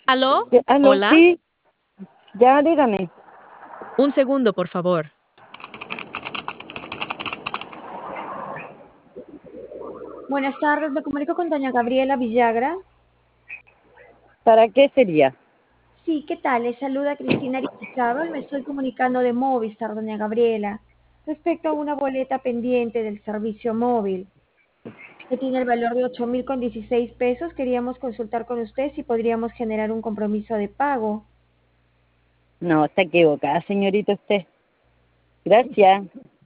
¿Aló? Aló, Hola. sí, ya dígame. Un segundo, por favor. Buenas tardes, me comunico con doña Gabriela Villagra. ¿Para qué sería? Sí, ¿qué tal? Les saluda Cristina Aristizábal, me estoy comunicando de Movistar, doña Gabriela, respecto a una boleta pendiente del servicio móvil, que tiene el valor de 8.016 pesos. Queríamos consultar con usted si podríamos generar un compromiso de pago. No, está equivocada, señorita, usted. Gracias.